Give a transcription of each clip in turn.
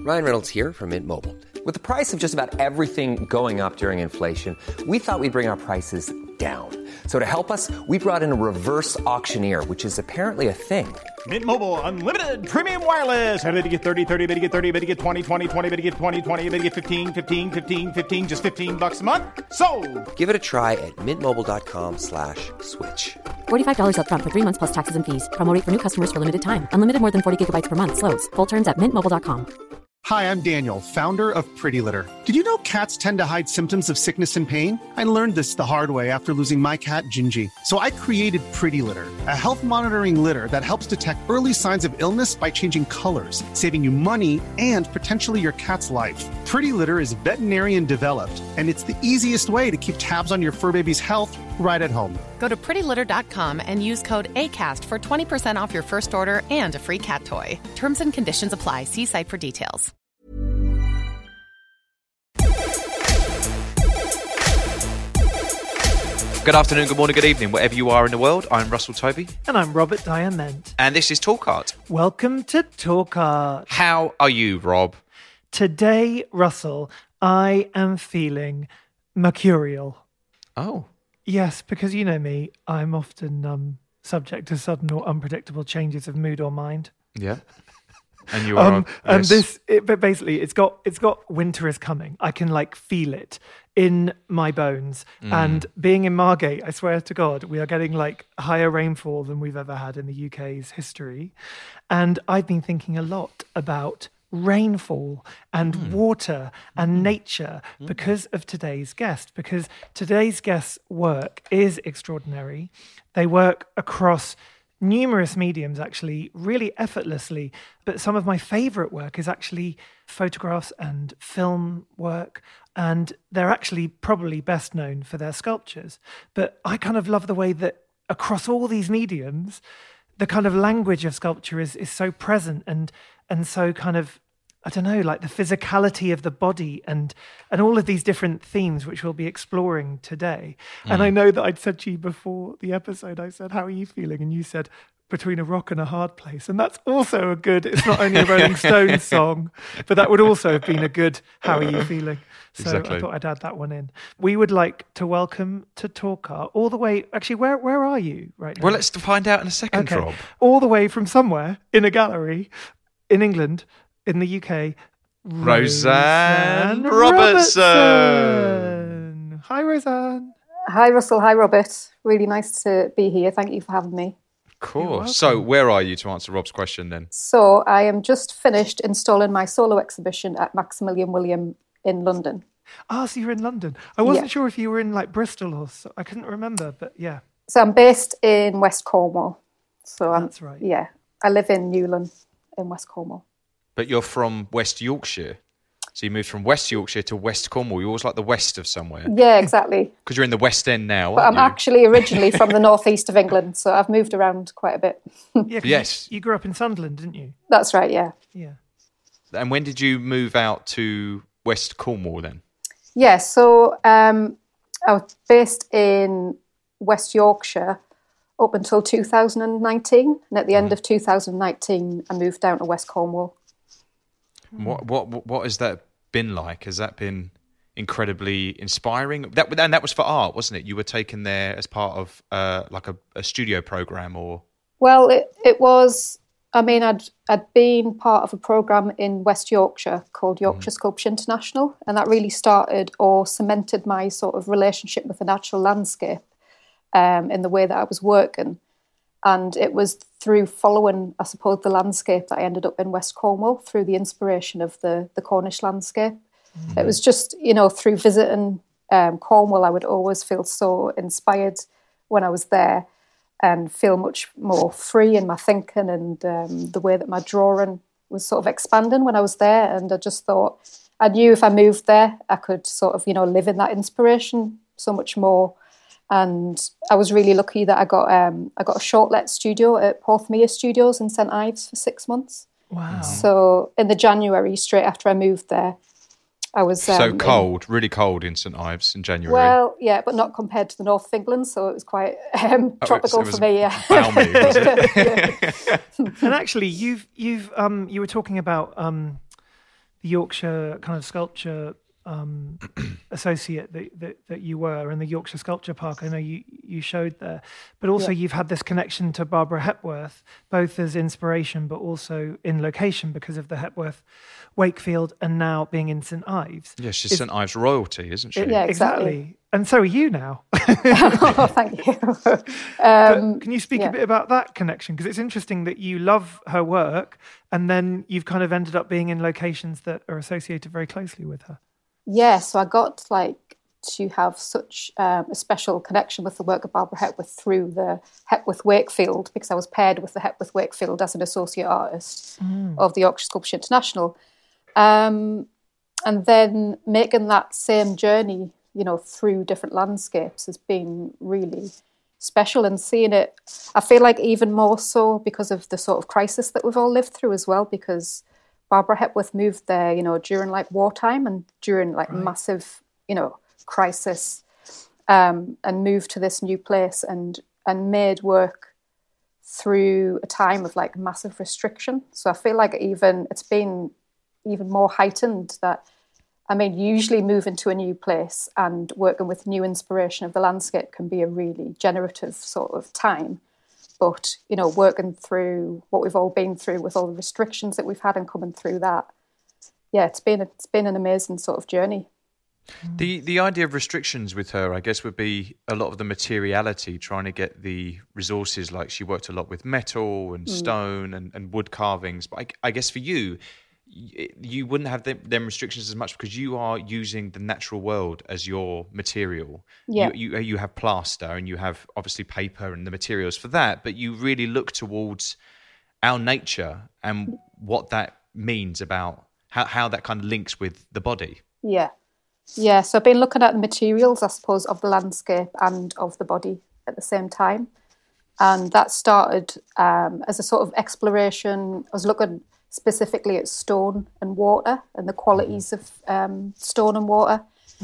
Ryan Reynolds here from Mint Mobile. With the price of just about everything going up during inflation, we thought we'd bring our prices down. So to help us, we brought in a reverse auctioneer, which is apparently a thing. Mint Mobile Unlimited Premium Wireless. How to get 30, 30, bit to get 30, bit to get 20, 20, 20, bit to get 20, 20, bit to get 15, 15, 15, 15, just $15 a month? Sold! Give it a try at mintmobile.com/switch. $45 up front for 3 months plus taxes and fees. Promo rate for new customers for limited time. Unlimited more than 40 gigabytes per month. Slows full terms at mintmobile.com. Hi, I'm Daniel, founder of Pretty Litter. Did you know cats tend to hide symptoms of sickness and pain? I learned this the hard way after losing my cat, Gingy. So I created Pretty Litter, a health monitoring litter that helps detect early signs of illness by changing colors, saving you money and potentially your cat's life. Pretty Litter is veterinarian developed, and it's the easiest way to keep tabs on your fur baby's health right at home. Go to prettylitter.com and use code ACAST for 20% off your first order and a free cat toy. Terms and conditions apply. See site for details. Good afternoon, good morning, good evening, wherever you are in the world. I'm Russell Toby. And I'm Robert Diamond. And this is Talk Art. Welcome to Talk Art. How are you, Rob? Today, Russell, I am feeling mercurial. Oh. Yes, because you know me, I'm often subject to sudden or unpredictable changes of mood or mind. Yeah. And you are. And but basically, it's got winter is coming. I can feel it in my bones. And being in Margate, I swear to God, we are getting higher rainfall than we've ever had in the UK's history. And I've been thinking a lot about rainfall and water and nature because of today's guest. Because today's guest's work is extraordinary. They work across numerous mediums, actually, really effortlessly. But some of my favourite work is actually photographs and film work. And they're actually probably best known for their sculptures. But I kind of love the way that across all these mediums, the kind of language of sculpture is so present and so kind of, I don't know, the physicality of the body and all of these different themes which we'll be exploring today. And I know that I'd said to you before the episode, I said, how are you feeling? And you said, between a rock and a hard place. And that's also a good, it's not only a Rolling Stones song, but that would also have been a good, how are you feeling? So exactly. I thought I'd add that one in. We would like to welcome to Talk Art all the way, actually, where are you right now? Well, let's find out in a second, okay. Rob. All the way from somewhere in a gallery in England, in the UK, Roseanne Robertson. Hi, Roseanne. Hi, Russell. Hi, Robert. Really nice to be here. Thank you for having me. Of course. So where are you, to answer Rob's question then? So I am just finished installing my solo exhibition at Maximilian William in London. Ah, so you're in London. I wasn't sure if you were in Bristol or so. I couldn't remember, but yeah. So I'm based in West Cornwall. So that's right. Yeah. I live in Newlyn in West Cornwall. But you're from West Yorkshire. So you moved from West Yorkshire to West Cornwall. You're always the west of somewhere. Yeah, exactly. Because you're in the West End now, but aren't I'm you? actually originally from the northeast of England, so I've moved around quite a bit. Yeah, yes. You grew up in Sunderland, didn't you? That's right, yeah. Yeah. And when did you move out to West Cornwall then? Yeah, so I was based in West Yorkshire up until 2019. And at the end of 2019, I moved down to West Cornwall. What has that been like? Has that been incredibly inspiring? And that was for art, wasn't it? You were taken there as part of a studio program, or? Well, it was. I mean, I'd been part of a program in West Yorkshire called Yorkshire Sculpture International, and that really started or cemented my sort of relationship with the natural landscape in the way that I was working. And it was through following, I suppose, the landscape that I ended up in West Cornwall, through the inspiration of the Cornish landscape. Mm-hmm. It was just, through visiting Cornwall, I would always feel so inspired when I was there and feel much more free in my thinking and the way that my drawing was sort of expanding when I was there. And I just thought, I knew if I moved there, I could sort of, live in that inspiration so much more. And I was really lucky that I got a short-let studio at Porthmeor Studios in St Ives for 6 months. Wow. So in the January, straight after I moved there, I was... really cold in St Ives in January. Well, yeah, but not compared to the north of England, so it was quite tropical for me, yeah. Balmy, was it? And actually, you were talking about the Yorkshire kind of sculpture associate that you were, and the Yorkshire Sculpture Park, I know you showed there, but also you've had this connection to Barbara Hepworth, both as inspiration but also in location because of the Hepworth Wakefield and now being in St Ives. Yeah, she's St Ives royalty, isn't she? Yeah, exactly. And so are you now. Oh, thank you. Can you speak a bit about that connection? Because it's interesting that you love her work and then you've kind of ended up being in locations that are associated very closely with her. Yeah, so I got to have such a special connection with the work of Barbara Hepworth through the Hepworth Wakefield, because I was paired with the Hepworth Wakefield as an associate artist of the Yorkshire Sculpture International. And then making that same journey, through different landscapes has been really special, and seeing it, I feel like even more so because of the sort of crisis that we've all lived through as well, because Barbara Hepworth moved there, during wartime and during massive, crisis, and moved to this new place and made work through a time of massive restriction. So I feel like it's been even more heightened that, usually moving to a new place and working with new inspiration of the landscape can be a really generative sort of time. But, working through what we've all been through with all the restrictions that we've had and coming through that, it's been an amazing sort of journey. The idea of restrictions with her, I guess, would be a lot of the materiality, trying to get the resources. Like she worked a lot with metal and stone and wood carvings. But I guess for you, you wouldn't have them restrictions as much because you are using the natural world as your material. Yeah. You have plaster and you have obviously paper and the materials for that, but you really look towards our nature and what that means about how that kind of links with the body. Yeah. Yeah, so I've been looking at the materials, I suppose, of the landscape and of the body at the same time. And that started as a sort of exploration. I was looking specifically at stone and water and the qualities of stone and water.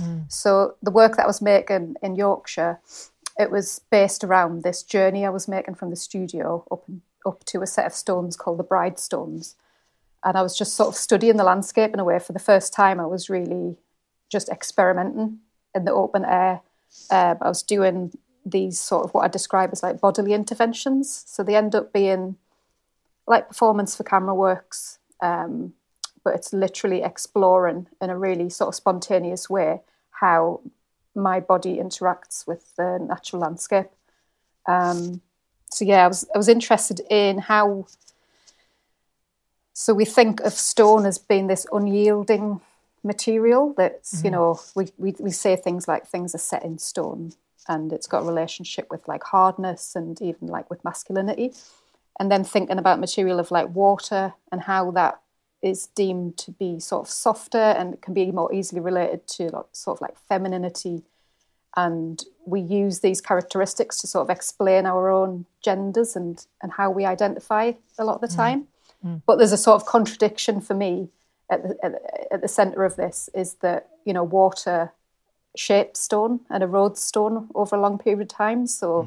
So the work that I was making in Yorkshire, it was based around this journey I was making from the studio up to a set of stones called the Bride Stones. And I was just sort of studying the landscape in a way. For the first time, I was really just experimenting in the open air. I was doing these sort of what I describe as bodily interventions. So they end up being like performance for camera works, but it's literally exploring in a really sort of spontaneous way how my body interacts with the natural landscape. So yeah, I was interested in how. So we think of stone as being this unyielding material that's, we say things like things are set in stone, and it's got a relationship with hardness and even with masculinity. And then thinking about material of water and how that is deemed to be sort of softer and can be more easily related to sort of femininity. And we use these characteristics to sort of explain our own genders and how we identify a lot of the time. But there's a sort of contradiction for me at the centre of this is that, water shapes stone and erodes stone over a long period of time. So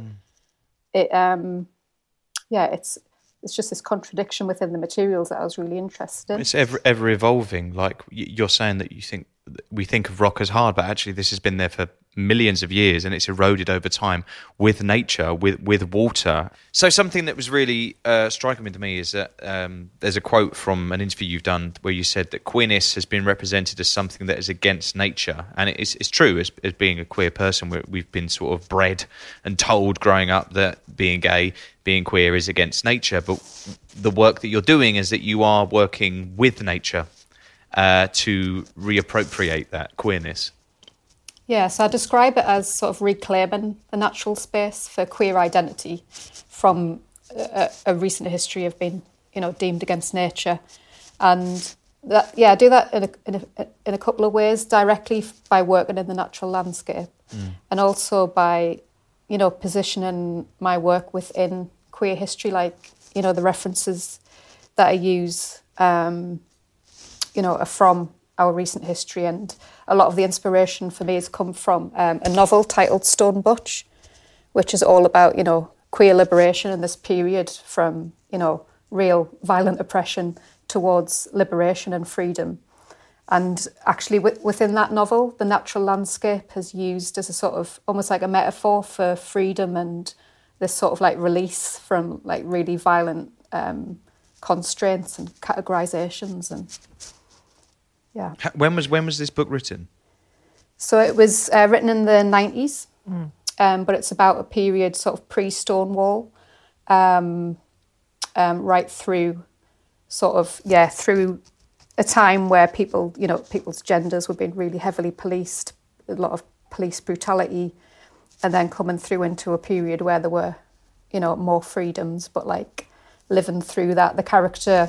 it's just this contradiction within the materials that I was really interested in. It's ever evolving. Like you're saying that we think of rock as hard, but actually this has been there for millions of years and it's eroded over time with nature, with water. So something that was really striking to me is that there's a quote from an interview you've done where you said that queerness has been represented as something that is against nature. And it's true, as being a queer person, we've been sort of bred and told growing up that being gay, being queer is against nature. But the work that you're doing is that you are working with nature to reappropriate that queerness. Yeah, so I describe it as sort of reclaiming the natural space for queer identity from a recent history of being, deemed against nature. And that, I do that in a couple of ways, directly by working in the natural landscape and also by, positioning my work within queer history, the references that I use, are from our recent history, and a lot of the inspiration for me has come from a novel titled Stone Butch, which is all about, queer liberation in this period from, real violent oppression towards liberation and freedom. And actually within that novel, the natural landscape is used as a sort of almost like a metaphor for freedom and this sort of like release from like really violent constraints and categorizations. And yeah. When was this book written? So it was written in the 90s, but it's about a period sort of pre-Stonewall, right through sort of, through a time where people, you know, people's genders were being really heavily policed, a lot of police brutality, and then coming through into a period where there were, you know, more freedoms, but like living through that. The character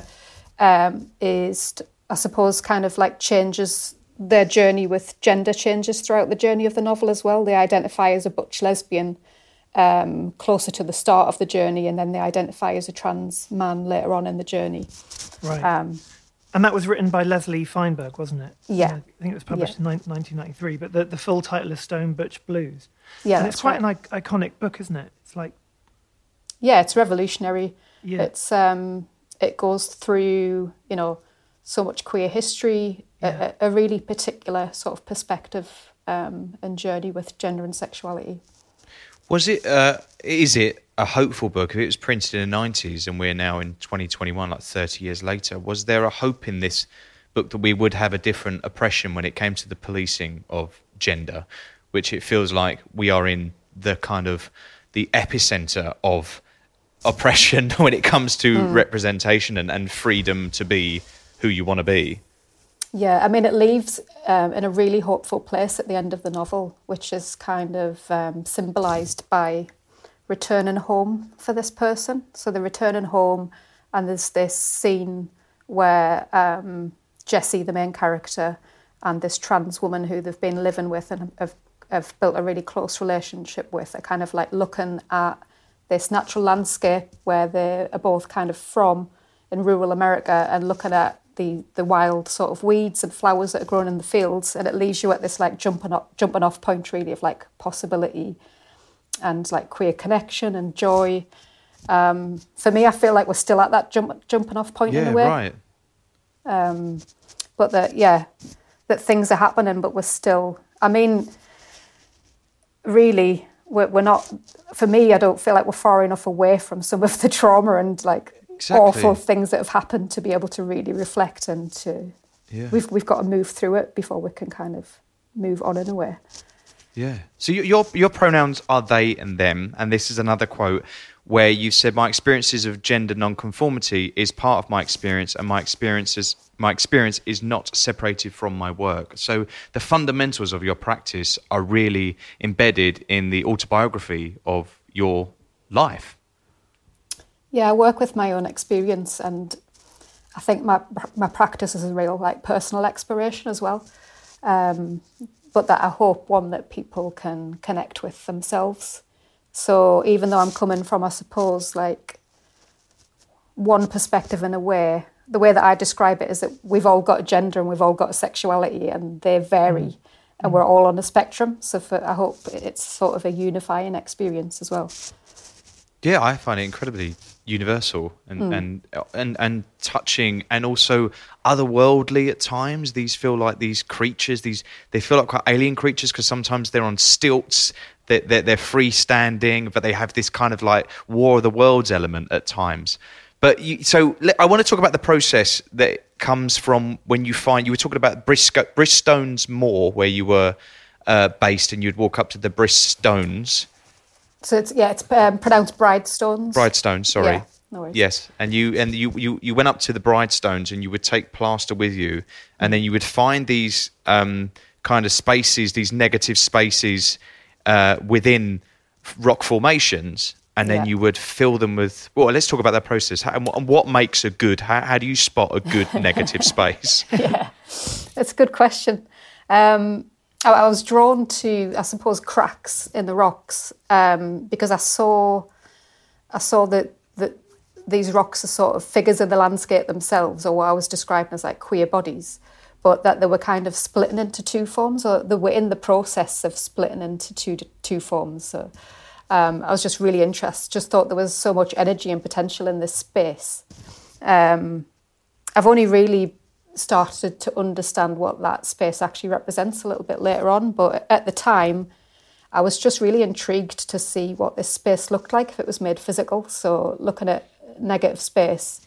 is, I suppose, kind of like changes their journey with gender changes throughout the journey of the novel as well. They identify as a butch lesbian closer to the start of the journey, and then they identify as a trans man later on in the journey. Right. And that was written by Leslie Feinberg, wasn't it? Yeah. I think it was published in 1993, but the full title is Stone Butch Blues. Yeah, and it's quite an iconic book, isn't it? It's like... Yeah, it's revolutionary. Yeah. It's it goes through, you know, so much queer history, a really particular sort of perspective and journey with gender and sexuality. Was it? Is it a hopeful book? If it was printed in the 90s and we're now in 2021, like 30 years later, was there a hope in this book that we would have a different oppression when it came to the policing of gender, which it feels like we are in the kind of the epicenter of oppression when it comes to representation and freedom to be who you want to be? Yeah, I mean, it leaves in a really hopeful place at the end of the novel, which is kind of symbolised by returning home for this person. So they're returning home, and there's this scene where Jessie, the main character, and this trans woman who they've been living with and have built a really close relationship with are kind of like looking at this natural landscape where they are both kind of from in rural America and looking at the wild sort of weeds and flowers that are grown in the fields, and it leaves you at this like jumping off point really of like possibility and like queer connection and joy. For me, I feel like we're still at that jumping off point in a way. Yeah, right. But that things are happening, but we're still. I mean, really, we're not. For me, I don't feel like we're far enough away from some of the trauma and like. Exactly. Awful things that have happened to be able to really reflect and to we've got to move through it before we can kind of move on in a way. Yeah. So your pronouns are they and them, and this is another quote where you said, "My experiences of gender nonconformity is part of my experience, and my experience is not separated from my work." So the fundamentals of your practice are really embedded in the autobiography of your life. Yeah, I work with my own experience, and I think my practice is a real like personal exploration as well. But that I hope one that people can connect with themselves. So even though I'm coming from, I suppose, like one perspective in a way, the way that I describe it is that we've all got a gender and we've all got a sexuality, and they vary, and we're all on a spectrum. So I hope it's sort of a unifying experience as well. Yeah, I find it incredibly universal and touching, and also otherworldly at times. These feel like these creatures. They feel like quite alien creatures because sometimes they're on stilts. They're freestanding, but they have this kind of like War of the Worlds element at times. But I want to talk about the process that comes from when you were talking about Bristones Moor, where you were based, and you'd walk up to the Bristones. So it's pronounced Bridestones. Bridestones, sorry. Yeah, no worries. Yes, and you went up to the Bridestones, and you would take plaster with you, and then you would find these kind of spaces, these negative spaces within rock formations, and then you would fill them with. Well, let's talk about that process. And what makes a good? How do you spot a good negative space? Yeah, it's a good question. I was drawn to, I suppose, cracks in the rocks because I saw that these rocks are sort of figures of the landscape themselves, or what I was describing as like queer bodies, but that they were kind of splitting into two forms, or they were in the process of splitting into two forms. So I was just really interested, just thought there was so much energy and potential in this space. I've only really started to understand what that space actually represents a little bit later on. But at the time, I was just really intrigued to see what this space looked like if it was made physical. So looking at a negative space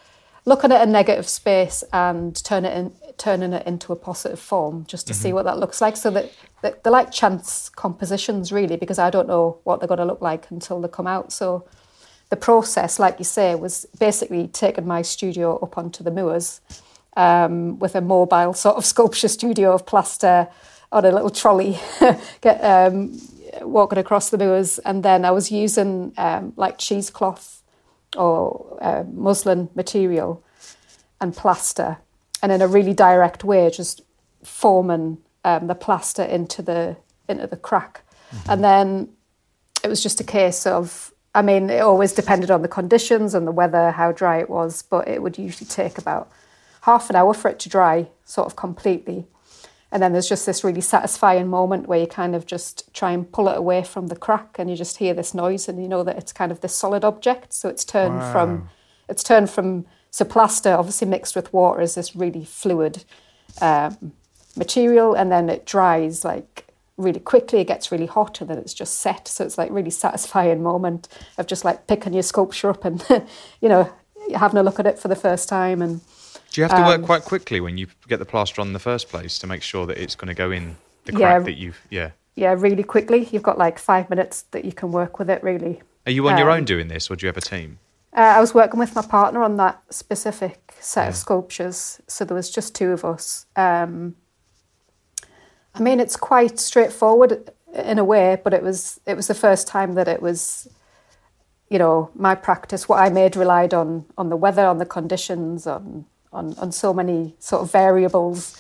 and turning it into a positive form, just to see what that looks like. So that they're like chance compositions, really, because I don't know what they're going to look like until they come out. So the process, like you say, was basically taking my studio up onto the moors with a mobile sort of sculpture studio of plaster on a little trolley, walking across the moors. And then I was using like cheesecloth or muslin material and plaster, and in a really direct way, just forming the plaster into the crack. And then it was just a case of, I mean, it always depended on the conditions and the weather, how dry it was, but it would usually take about half an hour for it to dry sort of completely. And then there's just this really satisfying moment where you kind of just try and pull it away from the crack, and you just hear this noise, and you know that it's kind of this solid object. So it's turned from so plaster, obviously mixed with water, is this really fluid material, and then it dries like really quickly. It gets really hot, and then it's just set. So it's like really satisfying moment of just like picking your sculpture up and having a look at it for the first time. And do you have to work quite quickly when you get the plaster on in the first place to make sure that it's going to go in the crack that you've... Yeah, really quickly. You've got like 5 minutes that you can work with it, really. Are you on your own doing this, or do you have a team? I was working with my partner on that specific set of sculptures, so there was just two of us. I mean, it's quite straightforward in a way, but it was the first time that it was, my practice. What I made relied on the weather, on the conditions, on so many sort of variables.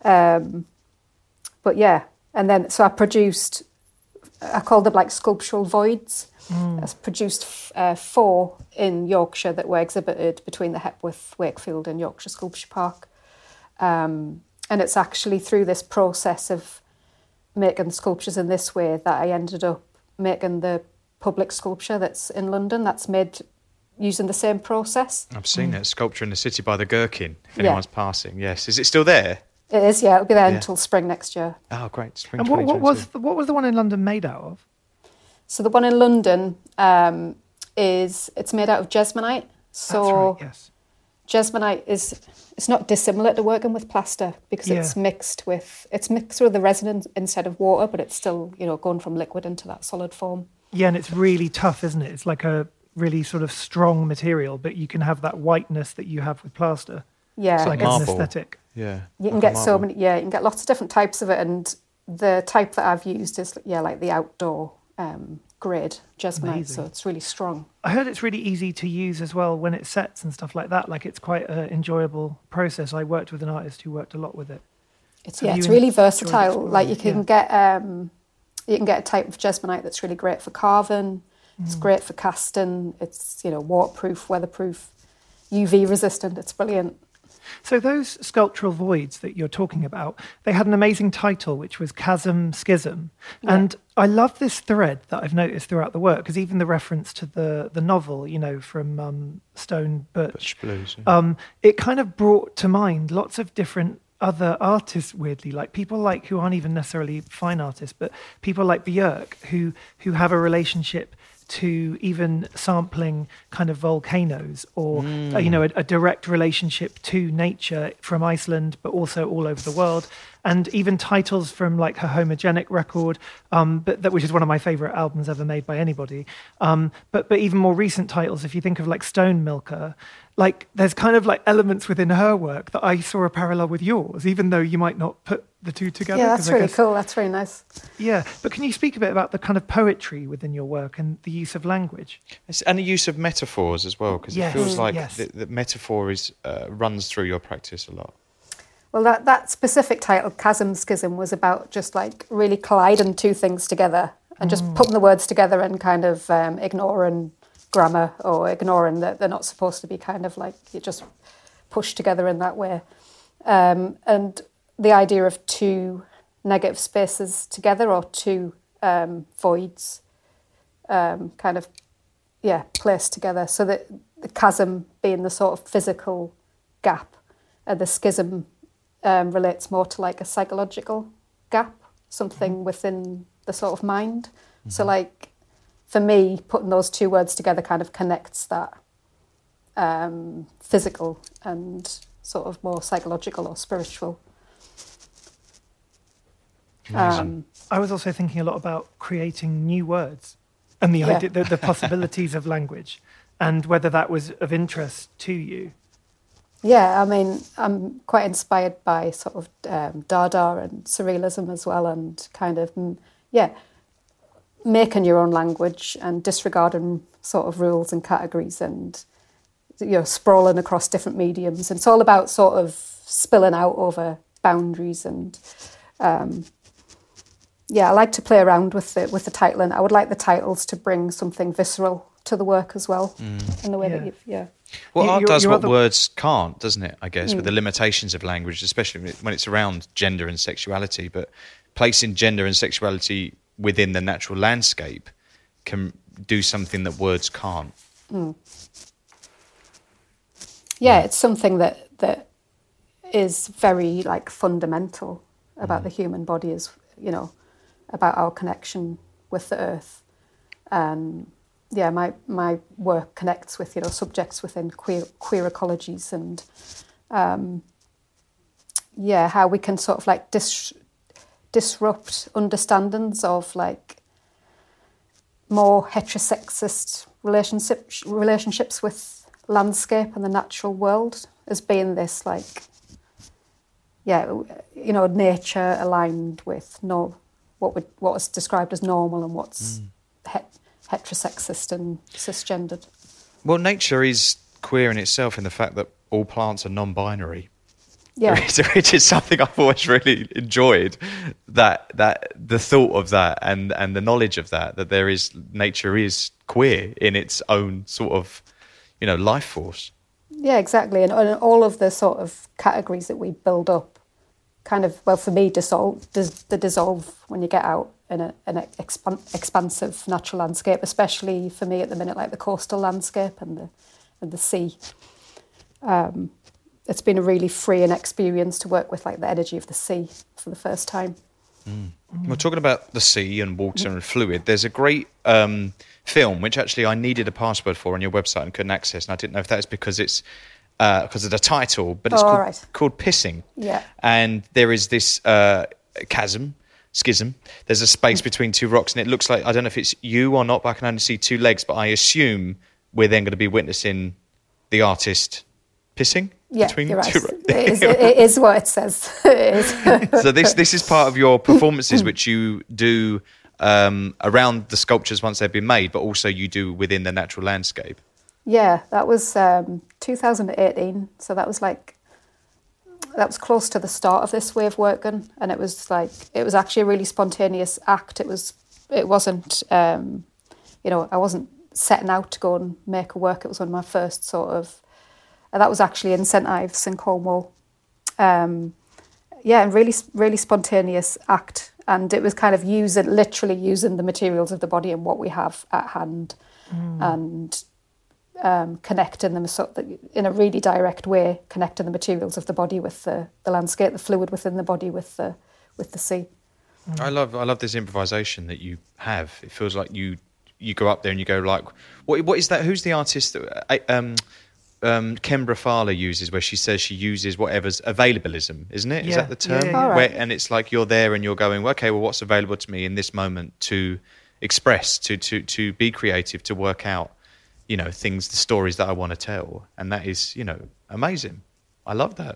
But yeah, and then so I called them like sculptural voids. I produced 4 in Yorkshire that were exhibited between the Hepworth, Wakefield and Yorkshire Sculpture Park. And it's actually through this process of making sculptures in this way that I ended up making the public sculpture that's in London, that's made using the same process. I've seen it, Sculpture in the City by the Gherkin, if anyone's passing. Yes. Is it still there? It is, yeah. It'll be there until spring next year. Oh, great. Spring. And what was the one in London made out of? So the one in London it's made out of jesmonite. So that's right, yes. Jesmonite it's not dissimilar to working with plaster because it's mixed with the resin instead of water, but it's still, going from liquid into that solid form. Yeah, and it's really tough, isn't it? It's like a really sort of strong material, but you can have that whiteness that you have with plaster. Yeah. It's like an aesthetic. Yeah. You can get so many, you can get lots of different types of it, and the type that I've used is like the outdoor grade jesmonite, so it's really strong. I heard it's really easy to use as well when it sets and stuff like that. Like it's quite an enjoyable process. I worked with an artist who worked a lot with it. It's really versatile. Like you can get a type of jesmonite that's really great for carving. It's great for casting. It's waterproof, weatherproof, UV resistant. It's brilliant. So those sculptural voids that you're talking about, they had an amazing title, which was Chasm Schism. Yeah. And I love this thread that I've noticed throughout the work, because even the reference to the novel, from Stone Birch Blues, yeah. It kind of brought to mind lots of different other artists, weirdly, like people like who aren't even necessarily fine artists, but people like Björk who have a relationship to even sampling kind of volcanoes or, a direct relationship to nature from Iceland, but also all over the world. And even titles from like her Homogenic record, which is one of my favourite albums ever made by anybody. But even more recent titles, if you think of like Stone Milker, like there's kind of like elements within her work that I saw a parallel with yours, even though you might not put the two together. Yeah, that's really cool. That's really nice. Yeah, but can you speak a bit about the kind of poetry within your work and the use of language? And the use of metaphors as well, because it feels like the metaphor runs through your practice a lot. Well, that specific title, Chasm Schism, was about just like really colliding two things together and just putting the words together and kind of ignoring grammar or ignoring that they're not supposed to be kind of like you just pushed together in that way. And the idea of two negative spaces together or two voids placed together, so that the chasm being the sort of physical gap The schism relates more to like a psychological gap, something within the sort of mind. So like for me, putting those two words together kind of connects that physical and sort of more psychological or spiritual. I was also thinking a lot about creating new words and the idea, the possibilities of language, and whether that was of interest to you. Yeah, I mean, I'm quite inspired by sort of Dada and surrealism as well, and kind of, making your own language and disregarding sort of rules and categories and, sprawling across different mediums. And it's all about sort of spilling out over boundaries and... I like to play around with the title, and I would like the titles to bring something visceral to the work as well, in the way that you've, Well, art does what words can't, doesn't it, I guess, with the limitations of language, especially when it's around gender and sexuality. But placing gender and sexuality within the natural landscape can do something that words can't. It's something that is very, like, fundamental about the human body, is, about our connection with the earth. And my work connects with subjects within queer ecologies, and how we can sort of like disrupt understandings of like more heterosexist relationships with landscape and the natural world as being this like nature aligned with what is described as normal and what's heterosexist and cisgendered. Well, nature is queer in itself in the fact that all plants are non-binary. Yeah, which is something I've always really enjoyed. That the thought of that and the knowledge of that nature is queer in its own sort of life force. Yeah, exactly, and all of the sort of categories that we build up kind of, well, for me, dissolve when you get out in an expansive natural landscape, especially for me at the minute, like the coastal landscape and the sea. It's been a really freeing experience to work with like the energy of the sea for the first time. We're talking about the sea and water and fluid. There's a great film which actually I needed a password for on your website and couldn't access, and I didn't know if that's because it's because of the title, but it's called Pissing. Yeah. And there is this schism. There's a space between two rocks, and it looks like, I don't know if it's you or not, but I can only see two legs, but I assume we're then going to be witnessing the artist pissing between you're two right. rocks. It is what it says. It is. So this is part of your performances which you do around the sculptures once they've been made, but also you do within the natural landscape. Yeah, that was 2018. So that was close to the start of this way of working, and it was actually a really spontaneous act. It wasn't I wasn't setting out to go and make a work. It was one of my first sort of, that was actually in St Ives in Cornwall. And really, really spontaneous act, and it was kind of literally using the materials of the body and what we have at hand, and connecting them in a really direct way, connecting the materials of the body with the landscape, the fluid within the body with the sea. I love this improvisation that you have. It feels like you go up there and you go like, what is that? Who's the artist that Kembra Fowler uses, where she says she uses whatever's availabilism, isn't it? Is that the term? Yeah. Right. And it's like you're there and you're going, okay, well, what's available to me in this moment to express, to be creative, to work out, things, the stories that I want to tell. And that is, amazing. I love that.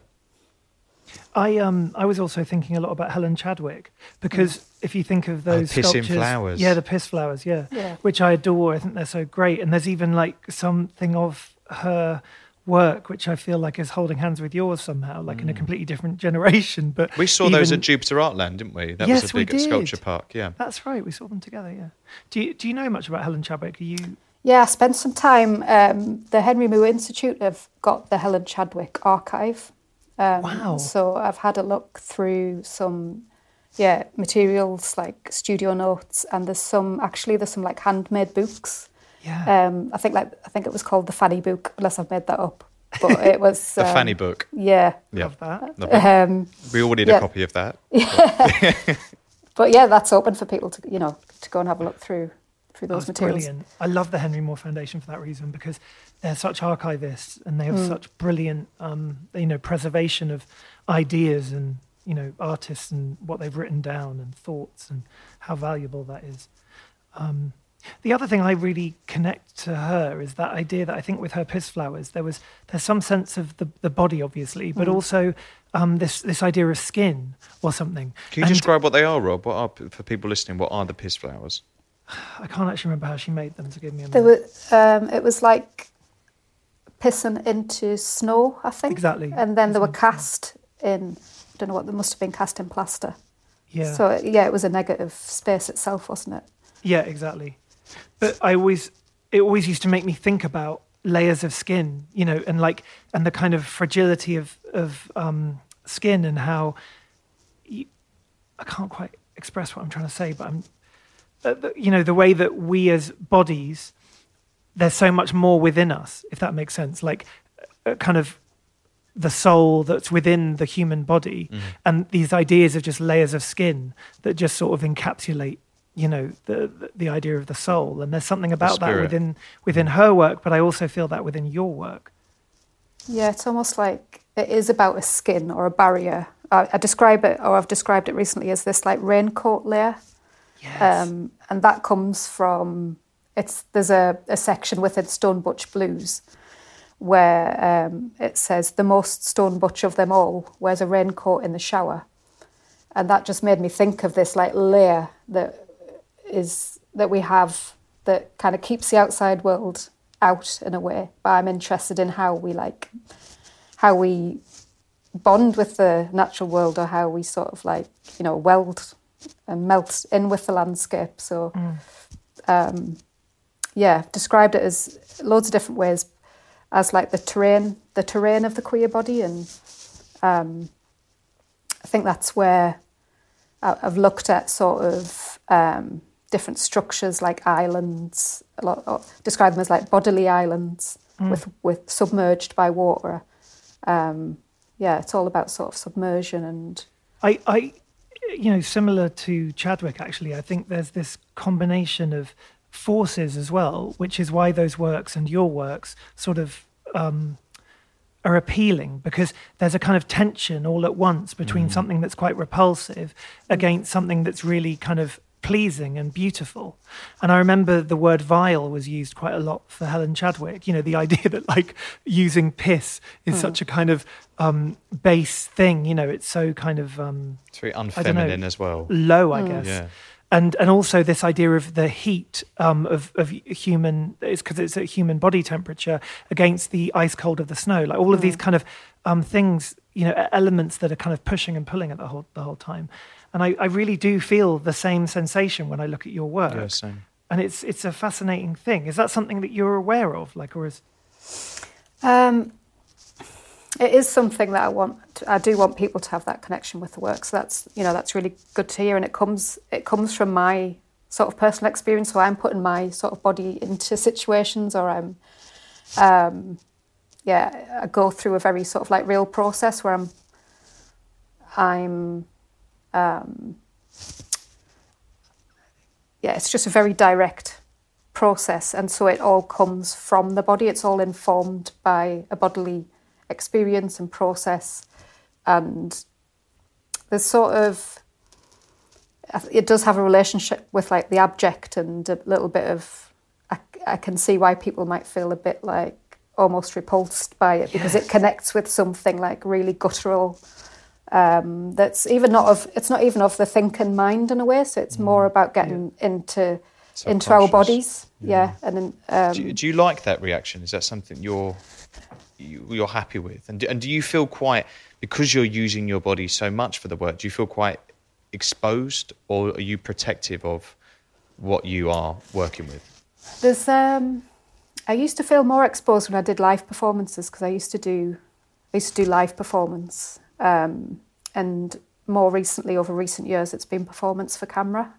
I was also thinking a lot about Helen Chadwick, because if you think of those pissing sculptures, flowers. the piss flowers, which I adore. I think they're so great, and there's even like something of her work which I feel like is holding hands with yours somehow, like in a completely different generation. But we saw those at Jupiter Artland, didn't we? That was a big sculpture park. Yeah, that's right. We saw them together. Yeah. Do you know much about Helen Chadwick? Are you? Yeah, I spent some time. The Henry Moore Institute have got the Helen Chadwick archive. Wow. So I've had a look through some materials like studio notes, and there's some like handmade books. Yeah. I think it was called the Fanny Book, unless I've made that up. but it was The Fanny book. Yeah. Love that. Lovely. We all need a copy of that. But yeah, that's open for people to to go and have a look through those materials. Brilliant. I love the Henry Moore Foundation for that reason, because they're such archivists and they have such brilliant, preservation of ideas and, artists and what they've written down and thoughts and how valuable that is. The other thing I really connect to her is that idea that I think with her piss flowers, there's some sense of the body, obviously, but also this idea of skin or something. Can you describe what they are, Rob? For people listening, what are the piss flowers? I can't actually remember how she made them, so give me a They minute. were, it was like pissing into snow, I think. Exactly. And then they were cast in, I don't know what, they must have been cast in plaster. Yeah. So, it was a negative space itself, wasn't it? Yeah, exactly. But it always used to make me think about layers of skin, and the kind of fragility of skin and how I can't quite express what I'm trying to say, but the way that we as bodies, there's so much more within us, if that makes sense, like kind of the soul that's within the human body, and these ideas of just layers of skin that just sort of encapsulate the idea of the soul. And there's something about that within her work, but I also feel that within your work. Yeah, it's almost like it is about a skin or a barrier. I've described it recently as this like raincoat layer. Yes. And that comes from, there's a section within Stone Butch Blues where it says, the most stone butch of them all wears a raincoat in the shower. And that just made me think of this like layer that we have that kind of keeps the outside world out in a way. But I'm interested in how we bond with the natural world, or how we sort of weld and melt in with the landscape. So described it as loads of different ways, as like the terrain of the queer body. And I think that's where I've looked at sort of different structures like islands, describe them as like bodily islands with submerged by water. It's all about sort of submersion. And I similar to Chadwick, actually, I think there's this combination of forces as well, which is why those works and your works sort of are appealing, because there's a kind of tension all at once between something that's quite repulsive against something that's really kind of pleasing and beautiful. And I remember the word vile was used quite a lot for Helen Chadwick, the idea that like using piss is such a kind of base thing, it's so kind of it's very unfeminine as well, low, I guess. Yeah. And also this idea of the heat of human, it's because it's at human body temperature against the ice cold of the snow, like all of these kind of things, elements that are kind of pushing and pulling at the whole time. And I really do feel the same sensation when I look at your work. Yeah, same. And it's a fascinating thing. Is that something that you're aware of, or is? It is something that I do want people to have that connection with the work. So that's really good to hear, and it comes from my sort of personal experience. So I'm putting my sort of body into situations, or I go through a very sort of like real process where it's just a very direct process, and so it all comes from the body. It's all informed by a bodily experience and process, and there's sort of, it does have a relationship with like the abject, and a little bit of, I can see why people might feel a bit like almost repulsed by it, because it connects with something like really guttural, that's it's not even of the thinking mind in a way, so it's more about getting into our bodies. And then, do you like that reaction? Is that something you're happy with? And do you feel quite, because you're using your body so much for the work, do you feel quite exposed, or are you protective of what you are working with? There's I used to feel more exposed when I did live performances, because I used to do live performance, and more recently, over recent years, it's been performance for camera.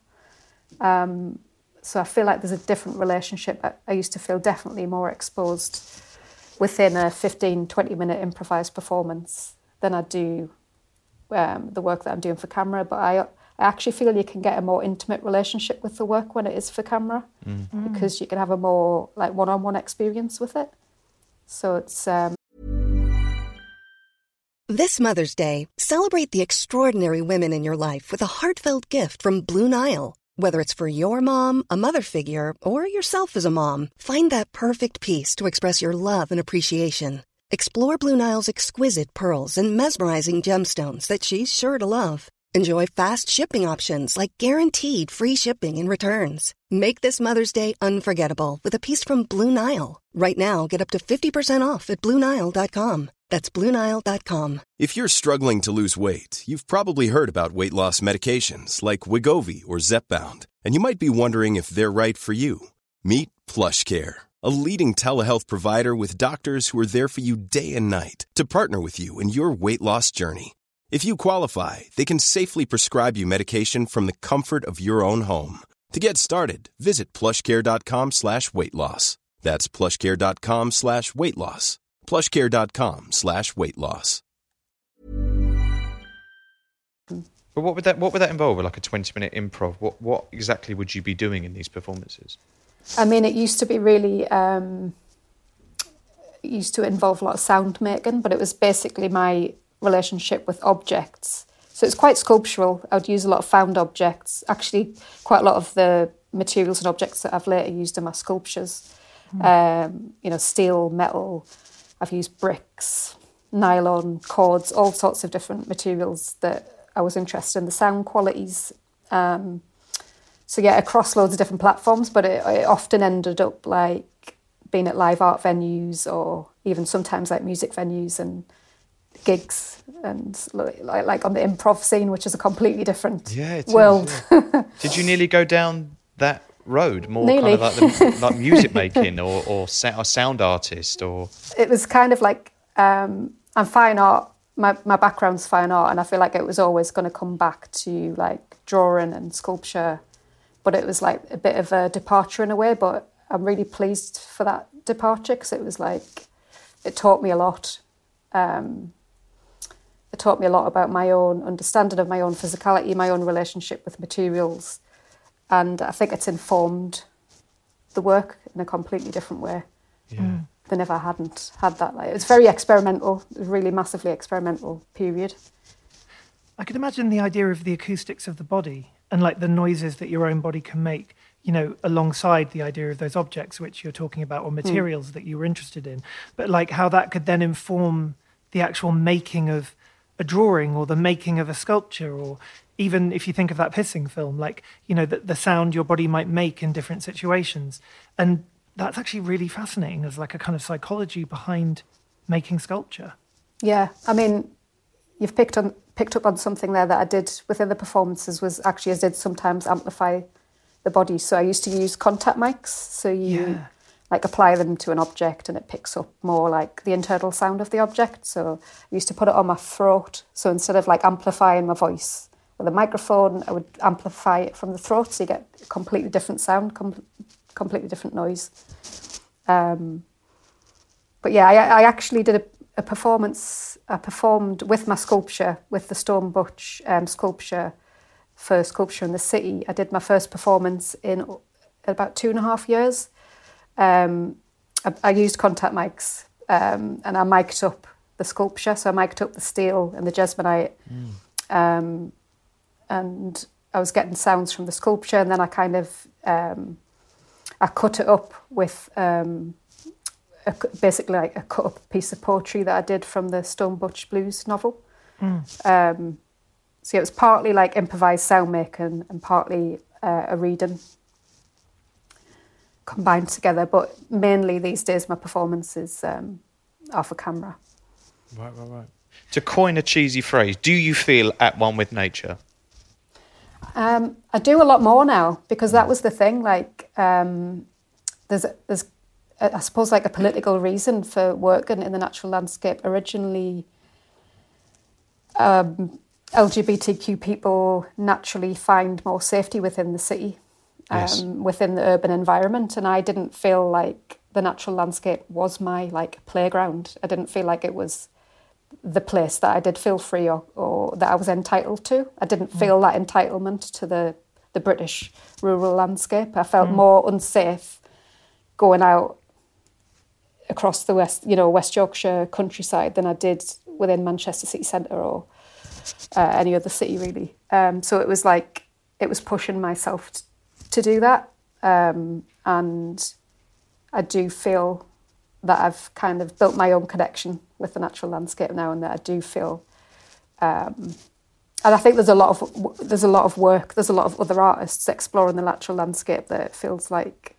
So I feel like there's a different relationship. I used to feel definitely more exposed within a 15-20 minute improvised performance than I do the work that I'm doing for camera. But I actually feel you can get a more intimate relationship with the work when it is for camera, because you can have a more like one-on-one experience with it. So it's... This Mother's Day, celebrate the extraordinary women in your life with a heartfelt gift from Blue Nile. Whether it's for your mom, a mother figure, or yourself as a mom, find that perfect piece to express your love and appreciation. Explore Blue Nile's exquisite pearls and mesmerizing gemstones that she's sure to love. Enjoy fast shipping options like guaranteed free shipping and returns. Make this Mother's Day unforgettable with a piece from Blue Nile. Right now, get up to 50% off at BlueNile.com. That's BlueNile.com. If you're struggling to lose weight, you've probably heard about weight loss medications like Wegovy or Zepbound, and you might be wondering if they're right for you. Meet PlushCare, a leading telehealth provider with doctors who are there for you day and night to partner with you in your weight loss journey. If you qualify, they can safely prescribe you medication from the comfort of your own home. To get started, visit plushcare.com/weight-loss. That's plushcare.com/weight-loss. plushcare.com/weight-loss. But what would that involve? Like a 20-minute improv? What exactly would you be doing in these performances? I mean, it used to be really... it used to involve a lot of sound making, but it was basically my relationship with objects. So it's quite sculptural. I would use a lot of found objects. Actually, quite a lot of the materials and objects that I've later used in my sculptures. Steel, metal. I've used bricks, nylon, cords, all sorts of different materials that I was interested in, the sound qualities. Across loads of different platforms, but it often ended up like being at live art venues or even sometimes like music venues and gigs, and like on the improv scene, which is a completely different world. Did you nearly go down that road, more nearly. Kind of like music making or sound artist? Or it was kind of like I'm fine art. My background's fine art, and I feel like it was always going to come back to like drawing and sculpture, but it was like a bit of a departure in a way. But I'm really pleased for that departure, because it was like it taught me a lot. It taught me a lot about my own understanding of my own physicality, my own relationship with materials. And I think it's informed the work in a completely different way than if I hadn't had that. Like, it's very experimental, really massively experimental period. I could imagine the idea of the acoustics of the body and like the noises that your own body can make, alongside the idea of those objects which you're talking about or materials that you were interested in. But like how that could then inform the actual making of a drawing or the making of a sculpture, or even if you think of that pissing film, like, the sound your body might make in different situations. And that's actually really fascinating as like a kind of psychology behind making sculpture. Yeah, I mean, you've picked up on something there that I did within the performances, was actually I did sometimes amplify the body. So I used to use contact mics. So you like apply them to an object and it picks up more like the internal sound of the object. So I used to put it on my throat. So instead of like amplifying my voice with a microphone, I would amplify it from the throat, so you get a completely different sound, completely different noise. But yeah, I actually did a performance. I performed with my sculpture, with the Stone Butch sculpture for Sculpture in the City. I did my first performance in about 2.5 years. I used contact mics and I mic'd up the sculpture. So I mic'd up the steel and the jesmonite. And I was getting sounds from the sculpture, and then I kind of I cut it up with basically like a cut up piece of poetry that I did from the Stone Butch Blues novel. So it was partly like improvised sound making and partly a reading combined together. But mainly these days my performances are for camera. Right. To coin a cheesy phrase, do you feel at one with nature? I do a lot more now, because that was the thing. Like, there's I suppose like a political reason for working in the natural landscape. Originally, LGBTQ people naturally find more safety within the city, within the urban environment, and I didn't feel like the natural landscape was my like playground. I didn't feel like it was the place that I did feel free or that I was entitled to. I didn't feel that entitlement to the British rural landscape. I felt more unsafe going out across the West Yorkshire countryside than I did within Manchester city centre or any other city really. So it was like, it was pushing myself to do that. And I do feel that I've kind of built my own connection with the natural landscape now, and that I do feel, and I think there's a lot of work, there's a lot of other artists exploring the natural landscape that it feels like,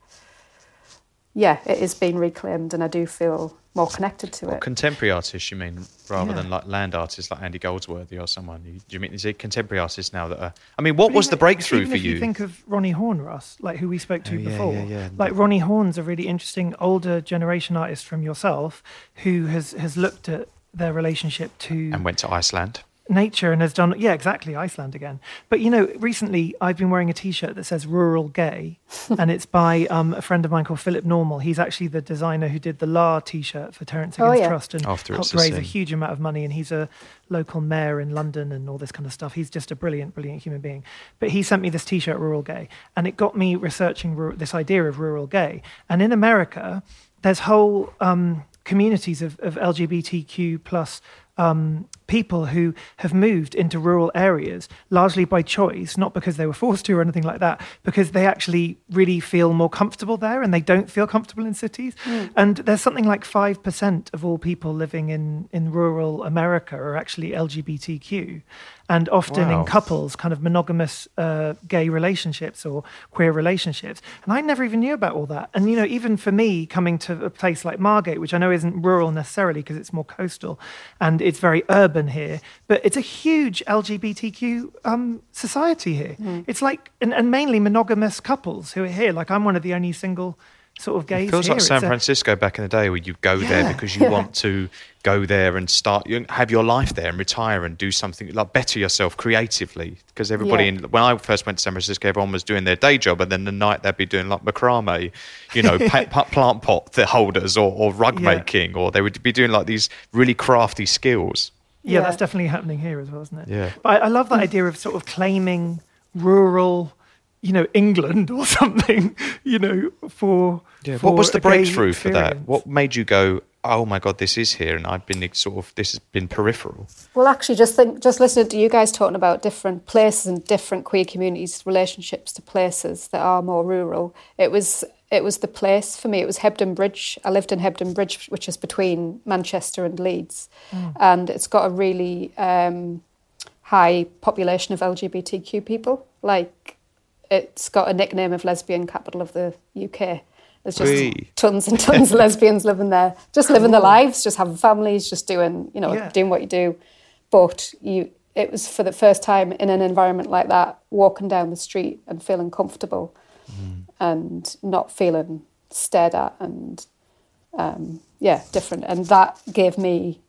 it is being reclaimed, and I do feel more connected to it. Contemporary artists, you mean, rather than like land artists like Andy Goldsworthy or someone? Do you mean, is it contemporary artists now that are... I mean, what was the breakthrough for you? If you think of Ronnie Horn, Russ, like who we spoke to before, yeah. like Ronnie Horn's a really interesting older generation artist from yourself who has looked at their relationship to... And went to Iceland. Nature and has done, exactly, Iceland again. But, recently I've been wearing a T-shirt that says Rural Gay, and it's by a friend of mine called Philip Normal. He's actually the designer who did the La T-shirt for Terence Higgins Trust and helped raise a huge amount of money, and he's a local mayor in London and all this kind of stuff. He's just a brilliant, brilliant human being. But he sent me this T-shirt, Rural Gay, and it got me researching this idea of rural gay. And in America, there's whole communities of LGBTQ plus people who have moved into rural areas largely by choice, not because they were forced to or anything like that, because they actually really feel more comfortable there and they don't feel comfortable in cities. And there's something like 5% of all people living in rural America are actually LGBTQ, and often in couples, kind of monogamous gay relationships or queer relationships. And I never even knew about all that. And, even for me, coming to a place like Margate, which I know isn't rural necessarily because it's more coastal and it's very urban here, but it's a huge LGBTQ society here. It's like, and mainly monogamous couples who are here. Like, I'm one of the only single sort of gays here. It feels like San Francisco back in the day, where you go there because you want to go there and have your life there and retire and do something, like better yourself creatively. Because everybody, when I first went to San Francisco, everyone was doing their day job, and then the night they'd be doing like macrame, plant pot holders or rug making, or they would be doing like these really crafty skills. Yeah, that's definitely happening here as well, isn't it? Yeah. But I love that idea of sort of claiming rural, England or something, for... Yeah. What was the breakthrough for that? What made you go, oh my God, this is here, and I've been this has been peripheral? Well, actually, just listening to you guys talking about different places and different queer communities' relationships to places that are more rural, it was the place for me. It was Hebden Bridge. I lived in Hebden Bridge, which is between Manchester and Leeds, and it's got a really high population of LGBTQ people. Like, it's got a nickname of lesbian capital of the UK. There's just tons and tons of lesbians living there, just living their lives, just having families, just doing, doing what you do. But it was for the first time in an environment like that, walking down the street and feeling comfortable and not feeling stared at and, different. And that gave me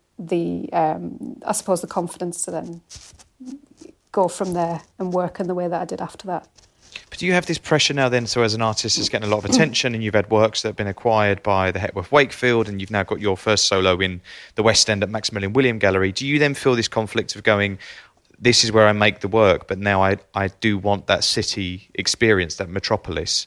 I suppose, the confidence to then go from there and work in the way that I did after that. But do you have this pressure now then, so as an artist it's getting a lot of attention and you've had works that have been acquired by the Hepworth Wakefield and you've now got your first solo in the West End at Maximilian William Gallery. Do you then feel this conflict of going, this is where I make the work, but now I do want that city experience, that metropolis?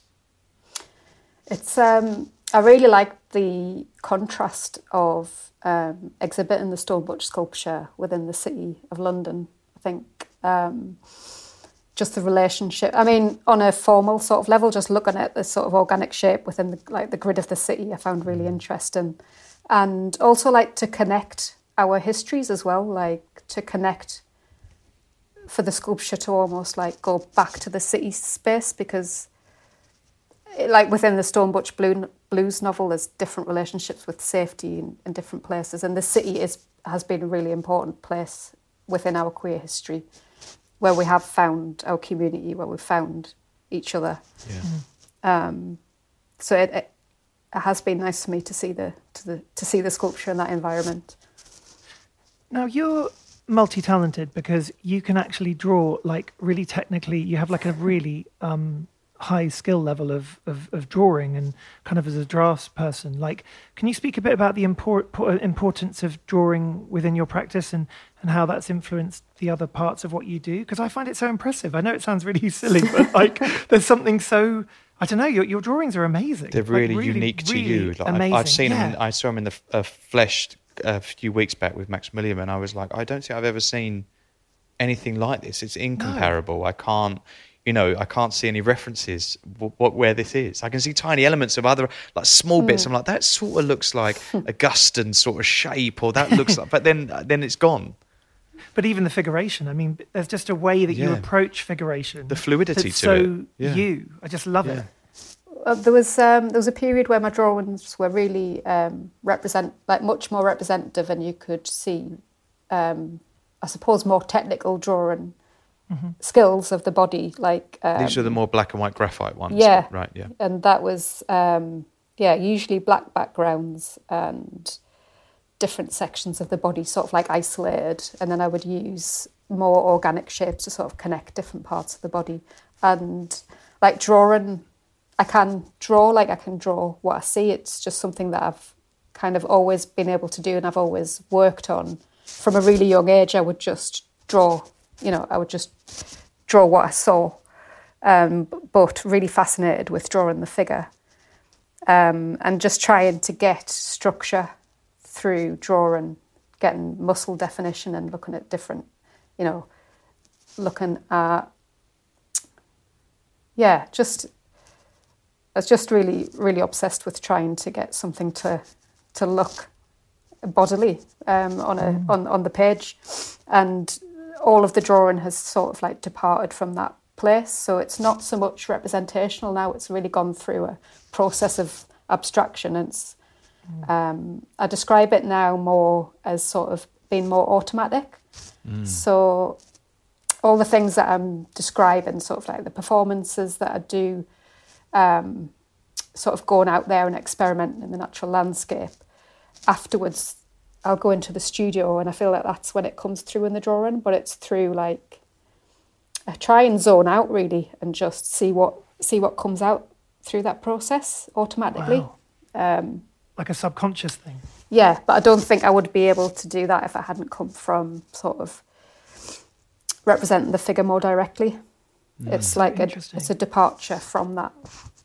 It's I really like the contrast of exhibiting the stone butch sculpture within the City of London. I think just the relationship. I mean, on a formal sort of level, just looking at the sort of organic shape within the grid of the city, I found really interesting, and also like to connect our histories as well, like to connect for the sculpture to almost like go back to the city space, because like within the Stone Butch Blues novel, there's different relationships with safety in different places, and the city has been a really important place within our queer history, where we have found our community, where we've found each other. Yeah. So it has been nice for me to see the sculpture in that environment. Now you're multi-talented because you can actually draw like really technically. You have like a really high skill level of drawing and kind of as a drafts person. Like, can you speak a bit about the importance of drawing within your practice and how that's influenced the other parts of what you do? Because I find it so impressive. I know it sounds really silly, but like there's something so, I don't know, your drawings are amazing. They're really unique to you. Like, amazing. I've seen them, I saw them in the flesh a few weeks back with Maximilian, and I was like, I don't think I've ever seen anything like this. It's incomparable. No. I can't see any references where this is. I can see tiny elements of other, like small bits. I'm like, that sort of looks like Augustan sort of shape, or that looks like, but then it's gone. But even the figuration, I mean, there's just a way that you approach figuration. The fluidity that's to so it. Yeah. you. I just love it. There was a period where my drawings were really much more representative, and you could see, I suppose, more technical drawing skills of the body. Like these are the more black and white graphite ones. Yeah, right. Yeah, and that was usually black backgrounds and different sections of the body, sort of like isolated, and then I would use more organic shapes to sort of connect different parts of the body. And like drawing, I can draw what I see. It's just something that I've kind of always been able to do, and I've always worked on. From a really young age, I would just draw, what I saw, but really fascinated with drawing the figure, and just trying to get structure through drawing, getting muscle definition and looking at different, I was just really, really obsessed with trying to get something to look bodily on the page, and all of the drawing has sort of like departed from that place. So it's not so much representational now; it's really gone through a process of abstraction. And it's, I describe it now more as sort of being more automatic. So all the things that I'm describing, sort of like the performances that I do, sort of going out there and experimenting in the natural landscape. Afterwards, I'll go into the studio, and I feel like that's when it comes through in the drawing, but it's through like, I try and zone out really and just see what comes out through that process automatically. Wow. Like a subconscious thing. Yeah, but I don't think I would be able to do that if I hadn't come from sort of representing the figure more directly. It's like it's a departure from that.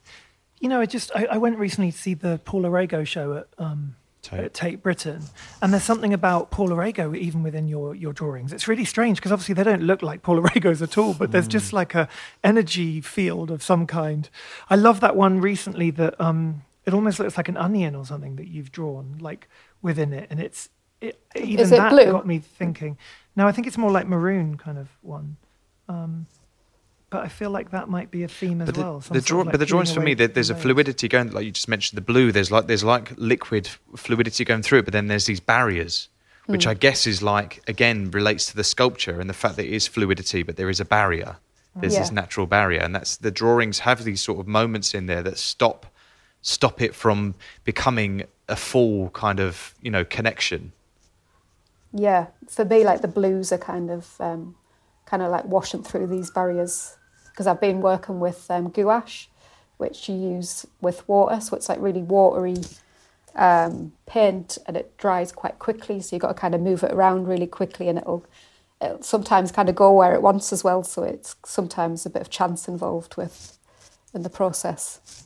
I went recently to see the Paul Arago show at Tate Britain, and there's something about Paul Arago even within your drawings. It's really strange because obviously they don't look like Paul Arago's at all, but there's just like a energy field of some kind. I love that one recently that it almost looks like an onion or something that you've drawn like within it, and Is it blue? Got me thinking. No, I think it's more like maroon kind of one. But I feel like that might be a theme as well. The drawings for me, there's a fluidity going, like you just mentioned, the blue. There's like liquid fluidity going through it, but then there's these barriers, which I guess is like, again, relates to the sculpture and the fact that it is fluidity, but there is a barrier. There's this natural barrier, and that's the drawings have these sort of moments in there that stop it from becoming a full kind of connection. Yeah, for me, like the blues are kind of like washing through these barriers, because I've been working with gouache, which you use with water, so it's like really watery paint, and it dries quite quickly, so you've got to kind of move it around really quickly, and it'll sometimes kind of go where it wants as well, so it's sometimes a bit of chance involved in the process.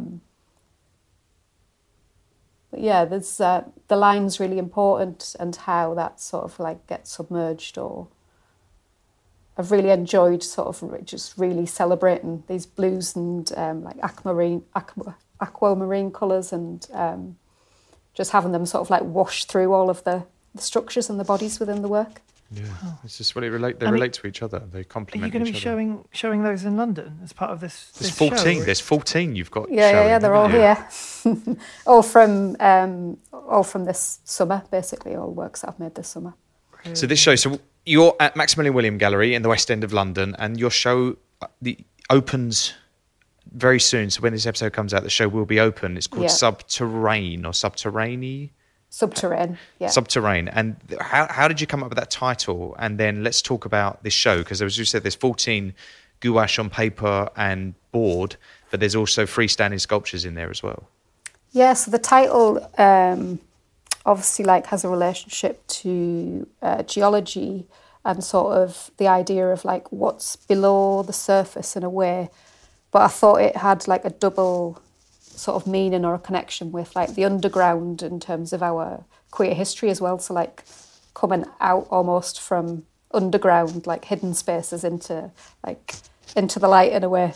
But yeah, there's the line's really important, and how that sort of like gets submerged. Or I've really enjoyed sort of just really celebrating these blues and like aquamarine colours, and just having them sort of like wash through all of the structures and the bodies within the work. Yeah, it's just what they relate to each other. They complement each other. Are you going to be showing those in London as part of this? There's 14. There's 14 you've got. Yeah, they're all here. all from this summer, basically, all works that I've made this summer. So this show, you're at Maximilian William Gallery in the West End of London, and your show opens very soon. So when this episode comes out, the show will be open. It's called Subterrane or Subterranee. Subterrane, yeah. Subterrane. And how did you come up with that title? And then let's talk about this show, because as you said, there's 14 gouache on paper and board, but there's also freestanding sculptures in there as well. Yeah, so the title obviously like has a relationship to geology and sort of the idea of like what's below the surface in a way. But I thought it had like a double sort of meaning or a connection with like the underground in terms of our queer history as well. So like coming out almost from underground, like hidden spaces into the light in a way.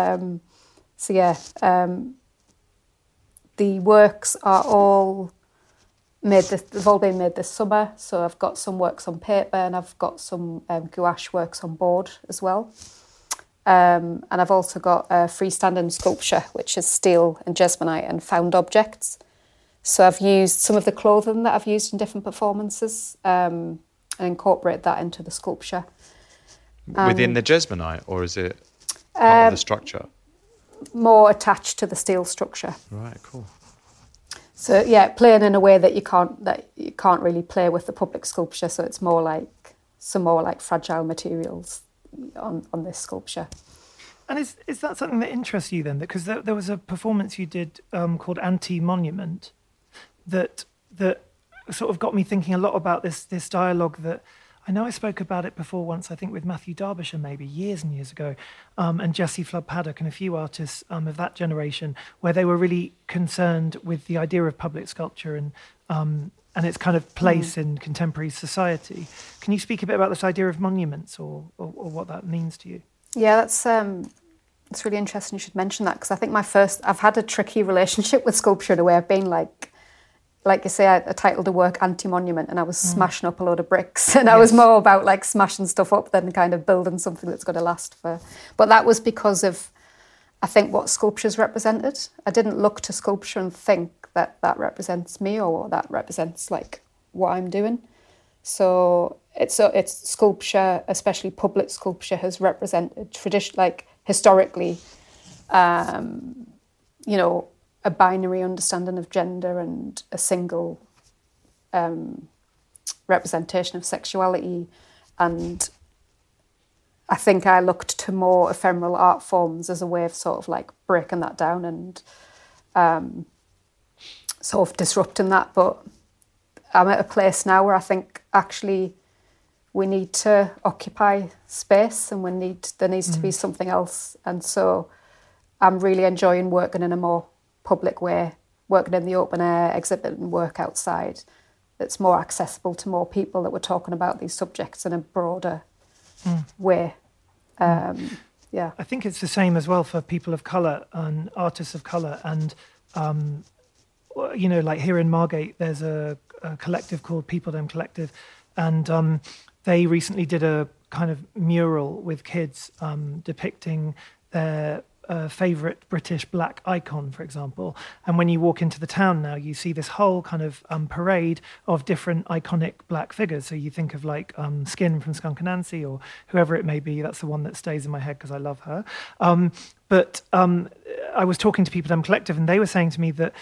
The works are all they've all been made this summer. So I've got some works on paper and I've got some gouache works on board as well. And I've also got a freestanding sculpture, which is steel and jesmonite and found objects. So I've used some of the clothing that I've used in different performances and incorporate that into the sculpture. Within the jesmonite, or is it part of the structure? More attached to the steel structure. Right, cool. So yeah, playing in a way that you can't really play with the public sculpture. So it's more like some more like fragile materials on this sculpture. And is that something that interests you then? Because there was a performance you did called Anti-Monument that sort of got me thinking a lot about this dialogue that I know I spoke about it before once, I think with Matthew Derbyshire maybe years and years ago, and Jesse Flood Paddock and a few artists of that generation, where they were really concerned with the idea of public sculpture and its kind of place in contemporary society. Can you speak a bit about this idea of monuments or what that means to you? Yeah, that's really interesting you should mention that, because I think I've had a tricky relationship with sculpture in a way. I've been like you say, I titled the work Anti-Monument and I was smashing up a load of bricks and I was more about like smashing stuff up than kind of building something that's going to last for... But that was because of, I think, what sculptures represented. I didn't look to sculpture and think that represents me or that represents like what I'm doing. So it's sculpture, especially public sculpture, has represented historically, a binary understanding of gender and a single representation of sexuality. And I think I looked to more ephemeral art forms as a way of sort of like breaking that down and sort of disrupting that. But I'm at a place now where I think actually we need to occupy space and there needs to be something else. And so I'm really enjoying working in a more public way, working in the open air, exhibiting work outside that's more accessible to more people, that we're talking about these subjects in a broader way. Yeah. I think it's the same as well for people of colour and artists of colour. And, like here in Margate, there's a collective called People Dem Collective. And they recently did a kind of mural with kids depicting their favourite British black icon, for example. And when you walk into the town now, you see this whole kind of parade of different iconic black figures. So you think of like Skin from Skunk Anansie or whoever it may be. That's the one that stays in my head because I love her. But I was talking to People Dem Collective, and they were saying to me that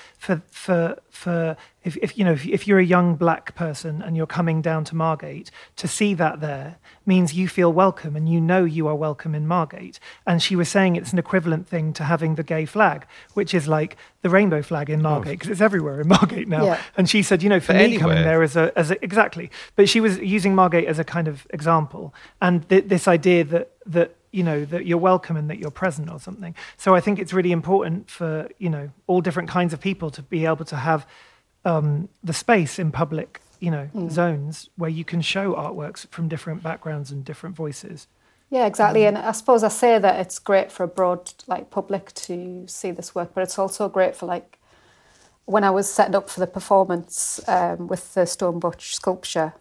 if you're a young black person and you're coming down to Margate, to see that there means you feel welcome and you know you are welcome in Margate. And she was saying it's an equivalent thing to having the gay flag, which is like the rainbow flag in Margate, because it's everywhere in Margate now. Yeah. And she said, for me anywhere. Coming there as a exactly, but she was using Margate as a kind of example, and this idea that you're welcome and that you're present or something. So I think it's really important for, all different kinds of people to be able to have the space in public, zones where you can show artworks from different backgrounds and different voices. Yeah, exactly. And I suppose I say that it's great for a broad public to see this work, but it's also great for when I was setting up for the performance with the Stone Butch sculpture,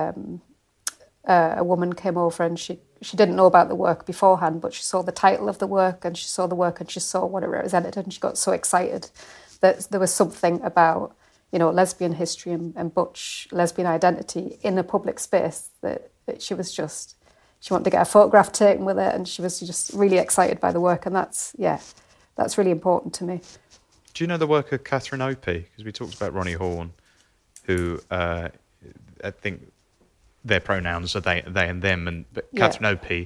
a woman came over and she didn't know about the work beforehand, but she saw the title of the work and she saw the work and she saw what it represented, and she got so excited that there was something about, lesbian history and butch lesbian identity in a public space that she wanted to get a photograph taken with it, and she was just really excited by the work, and that's really important to me. Do you know the work of Catherine Opie? Because we talked about Ronnie Horn, who I think their pronouns are they and them, but Catherine Opie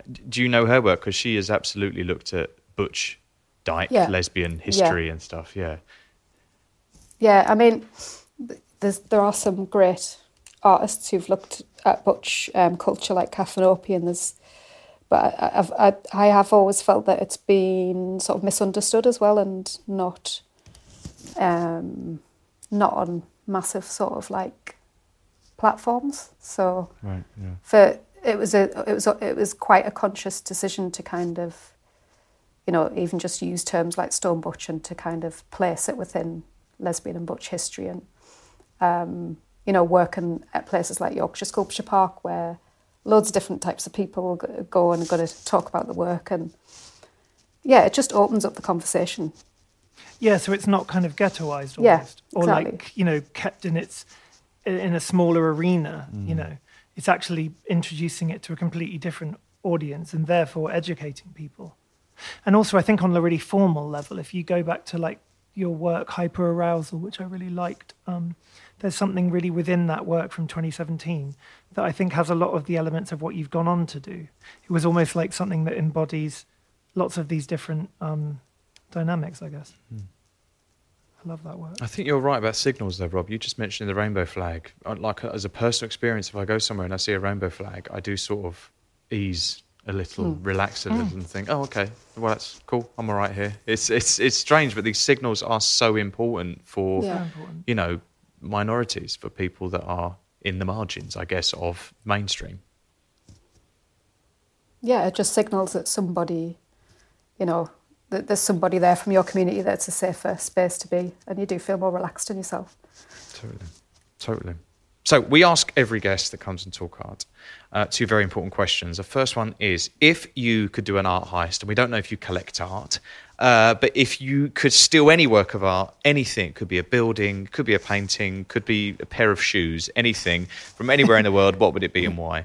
Do you know her work? Because she has absolutely looked at butch, dyke, lesbian history and stuff. Yeah. Yeah, I mean, there are some great artists who've looked at butch culture, like Catherine Opie, but I have always felt that it's been sort of misunderstood as well, and not on massive sort of like platforms. So right, yeah. It was quite a conscious decision to kind of, you know, even just use terms like stone butch and to kind of place it within lesbian and butch history, and you know, working at places like Yorkshire Sculpture Park, where loads of different types of people go and are going to talk about the work, and yeah, it just opens up the conversation. Yeah, so it's not kind of ghettoized almost, yeah, or exactly. like, you know, kept in a smaller arena. You know, it's actually introducing it to a completely different audience and therefore educating people. And also, I think on a really formal level, if you go back to like your work, Hyperarousal, which I really liked, there's something really within that work from 2017 that I think has a lot of the elements of what you've gone on to do. It was almost like something that embodies lots of these different dynamics, I guess. I love that work. I think you're right about signals though, Rob. You just mentioned the rainbow flag. Like, as a personal experience, if I go somewhere and I see a rainbow flag, I do sort of ease a little, relax a little and think, oh, okay, well, that's cool. I'm all right here. It's strange, but these signals are so important for, you know, minorities, for people that are in the margins, I guess, of mainstream. Yeah, it just signals that somebody, you know, that there's somebody there from your community that's a safer space to be, and you do feel more relaxed in yourself. Totally. So we ask every guest that comes and talk art two very important questions. The first one is, if you could do an art heist, and we don't know if you collect art, but if you could steal any work of art, anything, could be a building, could be a painting, could be a pair of shoes, anything from anywhere in the world, what would it be and why?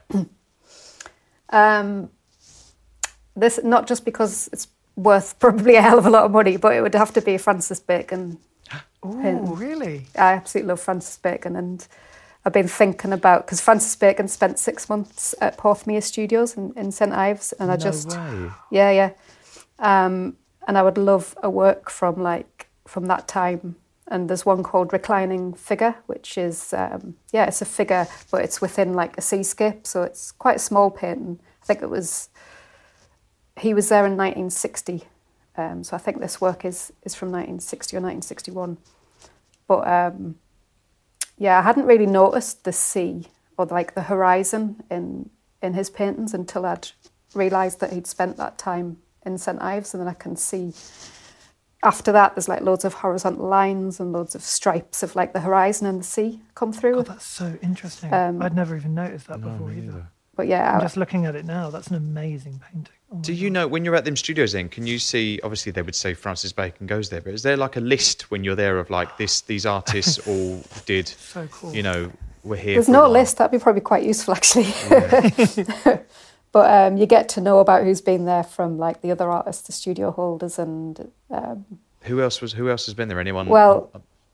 This, not just because it's worth probably a hell of a lot of money, but it would have to be Francis Bacon. Oh, really? I absolutely love Francis Bacon, and I've been thinking about, because Francis Bacon spent 6 months at Porthmeor Studios in St Ives, and I just, way. yeah. And I would love a work from that time. And there's one called Reclining Figure, which is, it's a figure, but it's within like a seascape, so it's quite a small painting. I think he was there in 1960, so I think this work is from 1960 or 1961. But I hadn't really noticed the sea or like the horizon in his paintings until I'd realised that he'd spent that time in St Ives, and then I can see after that there's like loads of horizontal lines and loads of stripes of like the horizon and the sea come through. Oh, that's so interesting. I'd never even noticed that before either. But yeah, I'm just looking at it now. That's an amazing painting. Oh Do you know, when you're at them studios then, can you see, obviously they would say Francis Bacon goes there, but is there like a list when you're there of like these artists all did, so cool. You know, we're here There's for no list. That'd be probably quite useful actually. Yeah. But you get to know about who's been there from like the other artists, the studio holders, and Who else has been there? Anyone? Well,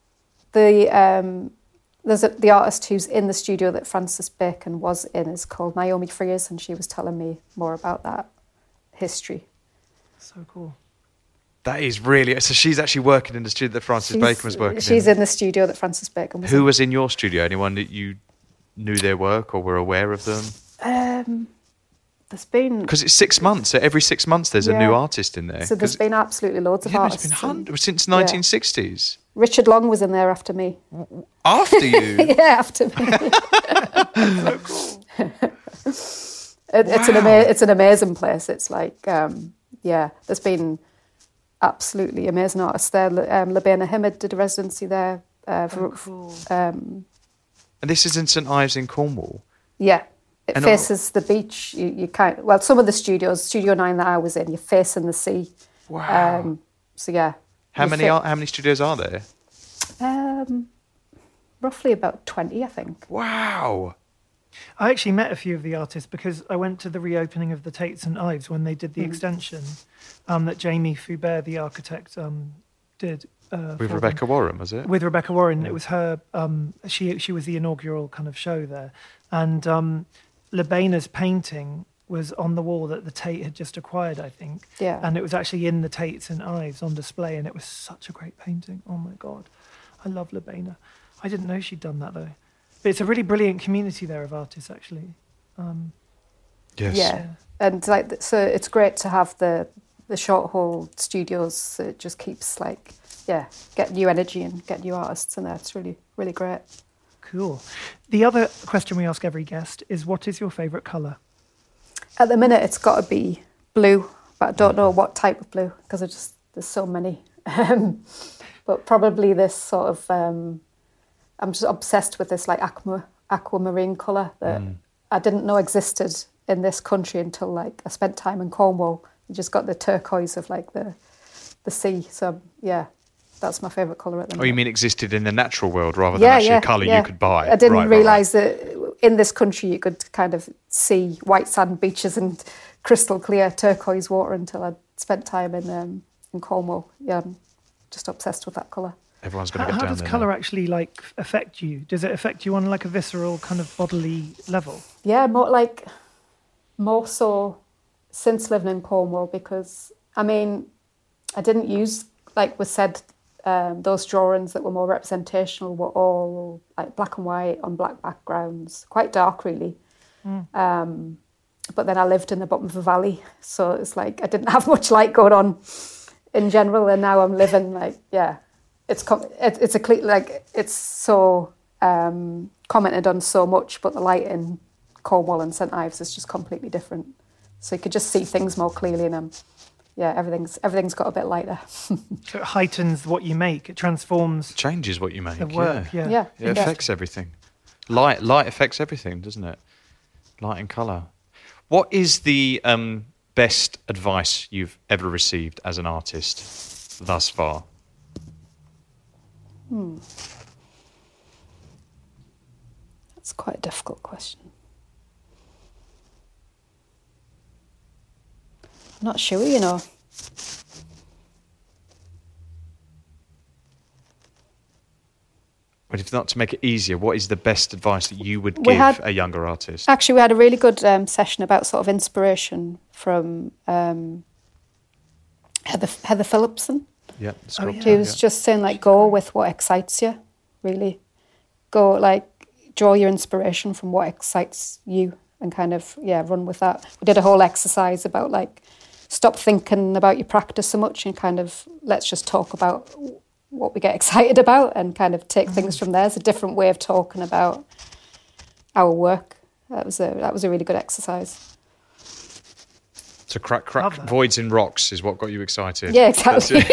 there's the artist who's in the studio that Francis Bacon was in is called Naomi Frears, and she was telling me more about that history. So cool. That is really... So she's actually working in the studio that Francis Bacon was working in? She's in the studio that Francis Bacon was in. Who was in your studio? Anyone that you knew their work or were aware of them? There's been... Because it's 6 months. So every 6 months there's a new artist in there. So there's been absolutely loads of artists. There's been hundreds since 1960s. Richard Long was in there after me. After you? Yeah, after me. So cool. It's an amazing place. It's like, there's been absolutely amazing artists there. Labena Himid did a residency there. Cool. And this is in St Ives in Cornwall? Yeah. It faces the beach. You can't... Well, some of the studios, Studio 9 that I was in, you're facing the sea. Wow. So, yeah. How many studios are there? Roughly about 20, I think. Wow. I actually met a few of the artists because I went to the reopening of the Tate St Ives when they did the extension that Jamie Foubert, the architect, did. With Rebecca Warren, was it? With Rebecca Warren. It was her... she was the inaugural kind of show there. And Lebena's painting was on the wall that the Tate had just acquired, I think. Yeah. And it was actually in the Tate St Ives on display, and it was such a great painting. Oh my God. I love Lubena. I didn't know she'd done that though. But it's a really brilliant community there of artists, actually. Yes. Yeah. And like, so it's great to have the short hold studios. So it just keeps like, get new energy and get new artists in there. It's really, really great. Cool. The other question we ask every guest is, what is your favourite colour? At the minute, it's got to be blue, but I don't know what type of blue because there's so many. But probably this sort of, I'm just obsessed with this like aquamarine colour that I didn't know existed in this country until like I spent time in Cornwall. You just got the turquoise of like the sea. So yeah, that's my favourite colour at the moment. Oh, you mean existed in the natural world rather than actually a colour you could buy? I didn't realise that in this country you could kind of see white sand beaches and crystal clear turquoise water until I spent time in Cornwall. Yeah, I'm just obsessed with that colour. Everyone's going to get How down does there colour now. actually like affect you? Does it affect you on like a visceral kind of bodily level? Yeah, more so since living in Cornwall, because I mean, I didn't use, like was said, those drawings that were more representational were all like black and white on black backgrounds, quite dark really. But then I lived in the bottom of a valley, so it's like I didn't have much light going on in general, and now I'm living like it's so commented on so much, but the light in Cornwall and St Ives is just completely different. So you could just see things more clearly, and everything's got a bit lighter. So it heightens what you make. It transforms. Changes what you make. The work. Yeah. It affects everything. Light affects everything, doesn't it? Light and colour. What is the best advice you've ever received as an artist thus far? That's quite a difficult question. I'm not sure, you know. But if not to make it easier, what is the best advice that you would give a younger artist? Actually, we had a really good session about sort of inspiration from Heather Phillipson. Yeah, the sculptor. Who was just saying, like, go with what excites you, really. Go, like, draw your inspiration from what excites you and kind of, run with that. We did a whole exercise about, like, stop thinking about your practice so much and kind of let's just talk about what we get excited about and kind of take things from there. It's a different way of talking about our work. That was a really good exercise. So crack voids in rocks is what got you excited. Yeah, exactly.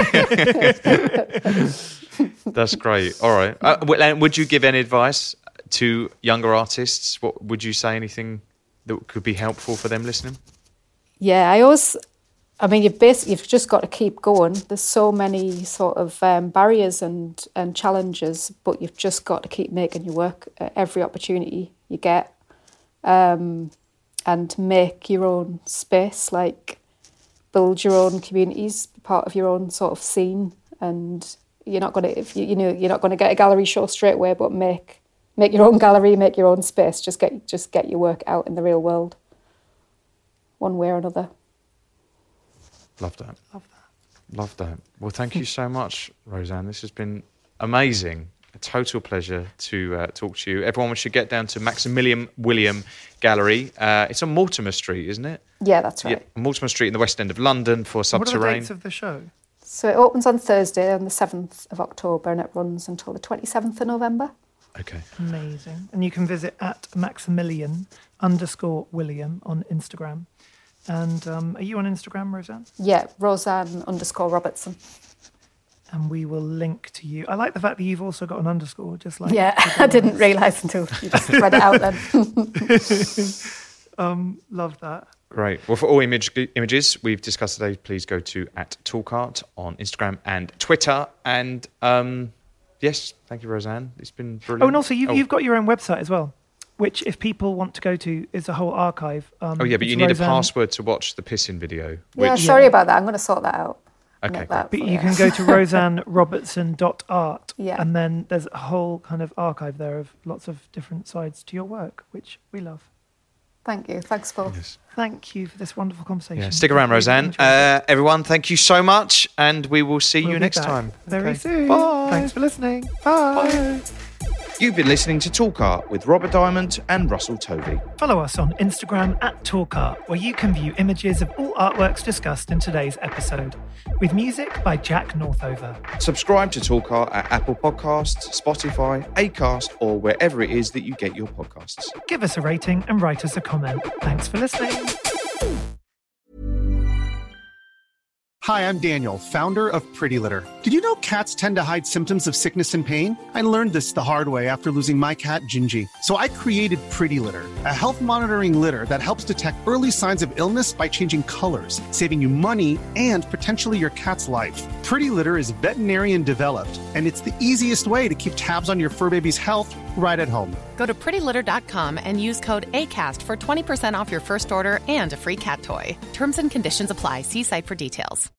That's great. All right. And would you give any advice to younger artists? What would you say? Anything that could be helpful for them listening? Yeah, you've just got to keep going. There's so many sort of barriers and challenges, but you've just got to keep making your work at every opportunity you get, and make your own space, like build your own communities, be part of your own sort of scene. And you're not going to, you're not going to get a gallery show straight away, but make your own gallery, make your own space. Just get your work out in the real world, one way or another. Love that. Well, thank you so much, Roseanne. This has been amazing. A total pleasure to talk to you. Everyone should get down to Maximilian William Gallery. It's on Mortimer Street, isn't it? Yeah, that's right. Yeah, Mortimer Street in the West End of London for Subterrane. What are the dates of the show? So it opens on Thursday on the 7th of October and it runs until the 27th of November. Okay. Amazing. And you can visit at Maximilian_William on Instagram. And are you on Instagram, Roseanne? Yeah, Roseanne_Robertson. And we will link to you. I like the fact that you've also got an underscore, just like... Yeah, I didn't realise until you just read it out then. Love that. Great. Well, for all images we've discussed today, please go to @Talkart on Instagram and Twitter. And yes, thank you, Roseanne. It's been brilliant. Oh, and also you've got your own website as well, which if people want to go to is a whole archive. But you need a password to watch the pissing video. Yeah, sorry about that. I'm going to sort that out. Okay. But you can go to roseannerobertson.art, and then there's a whole kind of archive there of lots of different sides to your work, which we love. Thank you. Thanks, Paul. Yes. Thank you for this wonderful conversation. Yeah, stick around, Roseanne. Everyone, thank you so much, and we will see you next time. Very soon. Bye. Thanks for listening. Bye. You've been listening to Talk Art with Robert Diamond and Russell Tovey. Follow us on Instagram @TalkArt, where you can view images of all artworks discussed in today's episode, with music by Jack Northover. Subscribe to Talk Art at Apple Podcasts, Spotify, Acast, or wherever it is that you get your podcasts. Give us a rating and write us a comment. Thanks for listening. Hi, I'm Daniel, founder of Pretty Litter. Did you know cats tend to hide symptoms of sickness and pain? I learned this the hard way after losing my cat, Gingy. So I created Pretty Litter, a health monitoring litter that helps detect early signs of illness by changing colors, saving you money and potentially your cat's life. Pretty Litter is veterinarian developed, and it's the easiest way to keep tabs on your fur baby's health right at home. Go to prettylitter.com and use code ACAST for 20% off your first order and a free cat toy. Terms and conditions apply. See site for details.